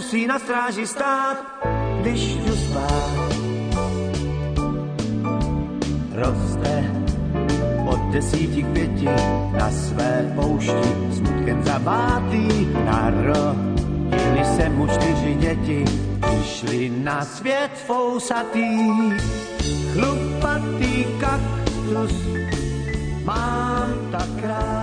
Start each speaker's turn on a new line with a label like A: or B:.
A: musí na stráži stát, když jdu spát. Roste od 10 k 5 na své poušti, smutkem zabátý. Narodili se mu 4 děti, přišli na svět fousatý. Chlupatý kaktus mám tak rád.